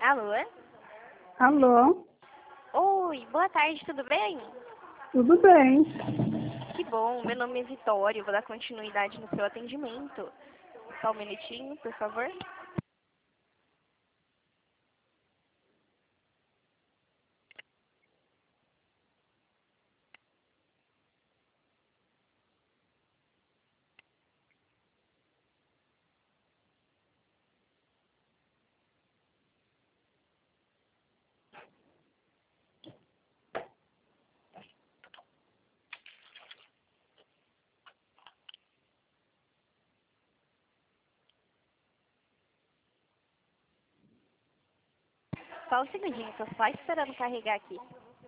Alô? Alô, Oi, boa tarde, tudo bem? tudo bem? Que bom, meu nome é Vitória, eu vou dar continuidade no seu atendimento. Só um minutinho, por favor. Só um segundinho, tô só esperando carregar aqui.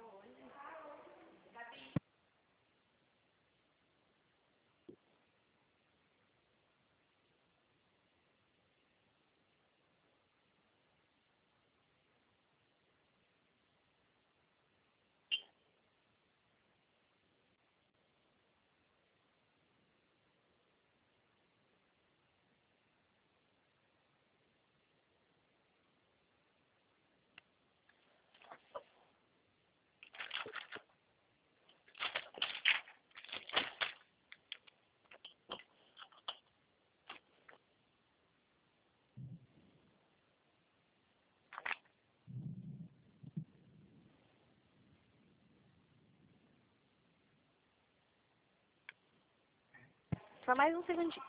Só mais um segundinho.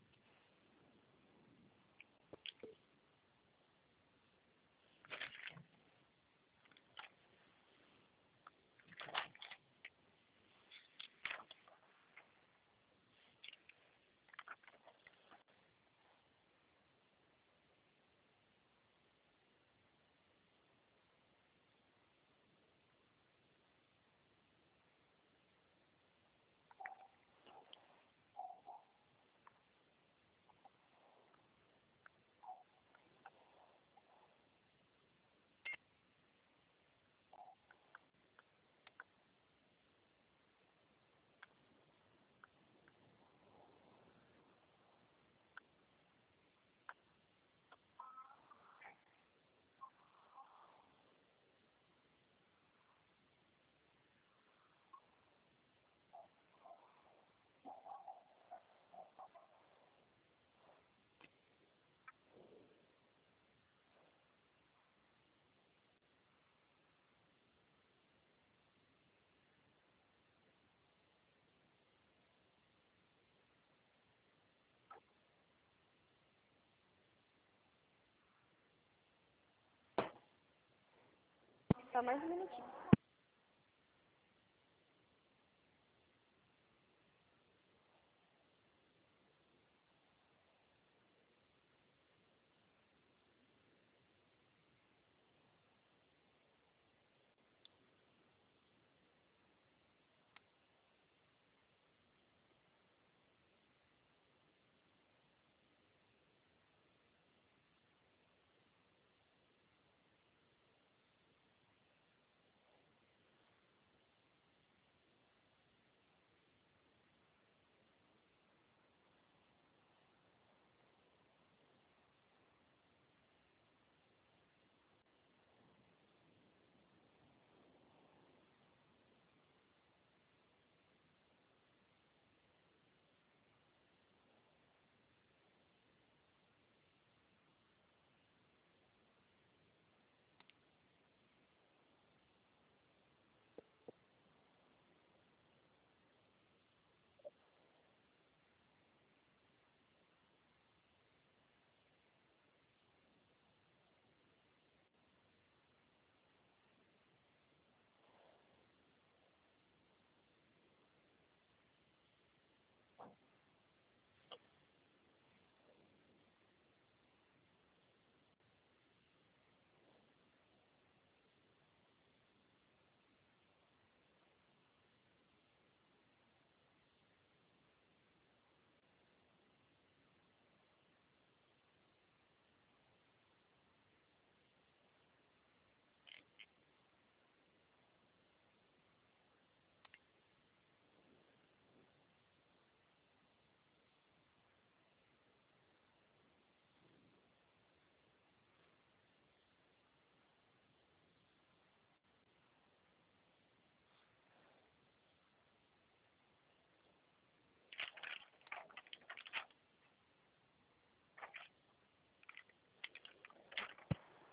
Só mais um minutinho.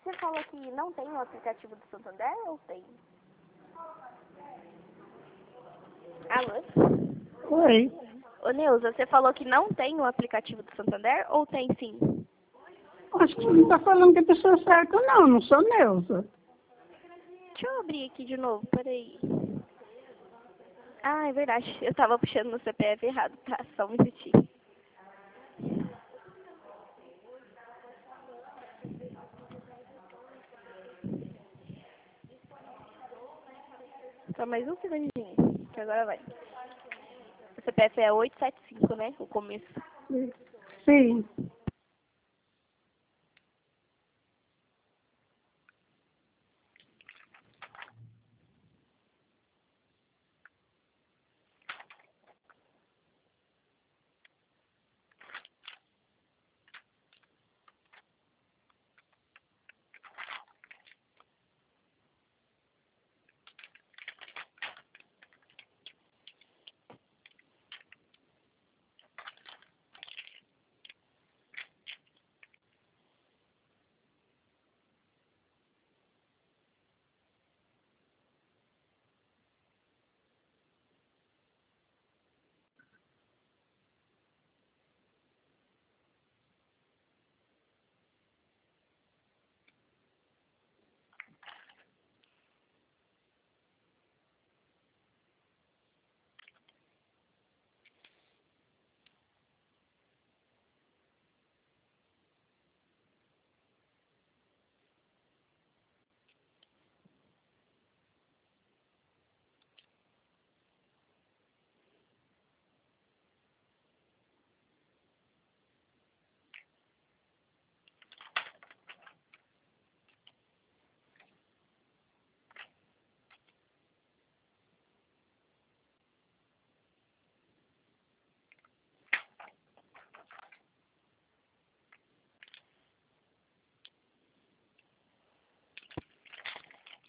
Você falou que não tem o aplicativo do Santander ou tem? Alô? Oi. Ô, Neuza, você falou que não tem o aplicativo do Santander ou tem sim? Acho que você não está falando com a pessoa certa, não. Não sou Neuza. Deixa eu abrir aqui de novo, peraí. Ah, é verdade. Eu tava puxando no CPF errado, tá? Só um minutinho. Só mais um segundinho, que agora vai. O CPF é 875, né? O começo. Sim.